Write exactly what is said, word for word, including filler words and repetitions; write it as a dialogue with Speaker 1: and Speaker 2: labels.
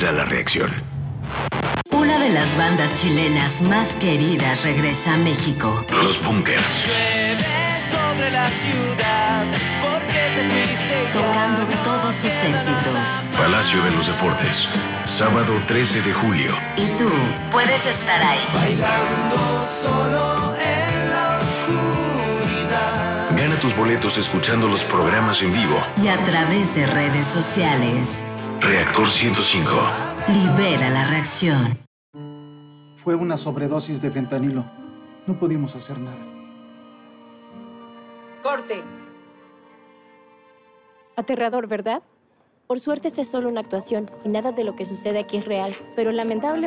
Speaker 1: Libera la reacción.
Speaker 2: Una de las bandas chilenas más queridas regresa a México.
Speaker 1: Los Bunkers.
Speaker 3: Llueve sobre la ciudad, porque te fuiste ya.
Speaker 2: Tocando todos sus éxitos.
Speaker 1: Palacio de los Deportes. Sábado trece de julio.
Speaker 2: Y tú puedes estar ahí.
Speaker 3: Bailando solo en la oscuridad.
Speaker 1: Gana tus boletos escuchando los programas en vivo.
Speaker 2: Y a través de redes sociales.
Speaker 1: Reactor ciento cinco.
Speaker 2: Libera la reacción.
Speaker 4: Fue una sobredosis de fentanilo. No pudimos hacer nada.
Speaker 5: ¡Corte!
Speaker 6: Aterrador, ¿verdad? Por suerte esta es solo una actuación y nada de lo que sucede aquí es real, pero lamentable